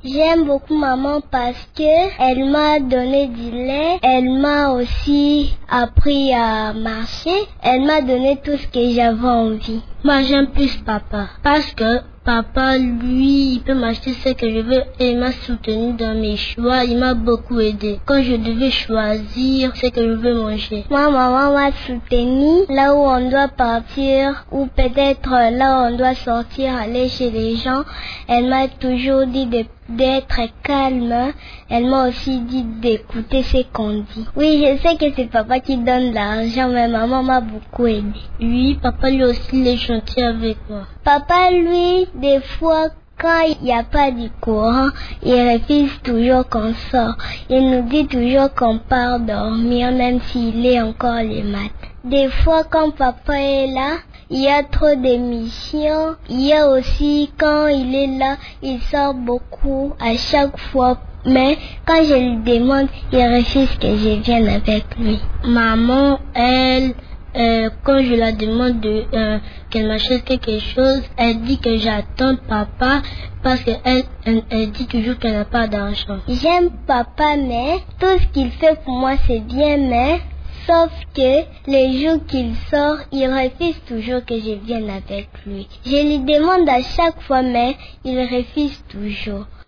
J'aime beaucoup maman parce que elle m'a donné du lait, elle m'a aussi appris à marcher, elle m'a donné tout ce que j'avais envie. Moi j'aime plus papa parce que papa, lui, il peut m'acheter ce que je veux et il m'a soutenu dans mes choix, il m'a beaucoup aidé. Quand je devais choisir ce que je veux manger. Moi, maman m'a soutenu là où on doit partir ou peut-être là où on doit sortir, aller chez les gens. Elle m'a toujours dit d'être calme. Elle m'a aussi dit d'écouter ce qu'on dit. Oui, je sais que c'est papa qui donne l'argent, mais maman m'a beaucoup aidé. Oui, papa lui aussi, il est gentil avec moi. Papa, lui, des fois, quand il n'y a pas du courant, il refuse toujours qu'on sort. Il nous dit toujours qu'on part dormir, même s'il est encore le matin. Des fois, quand papa est là, il y a trop d'émissions. Il y a aussi, quand il est là, il sort beaucoup à chaque fois. Mais quand je lui demande, il refuse que je vienne avec lui. Maman, elle... quand je la demande qu'elle m'achète quelque chose, elle dit que j'attends papa parce qu'elle dit toujours qu'elle n'a pas d'argent. J'aime papa, mais tout ce qu'il fait pour moi c'est bien, mais sauf que les jours qu'il sort, il refuse toujours que je vienne avec lui. Je lui demande à chaque fois, mais il refuse toujours.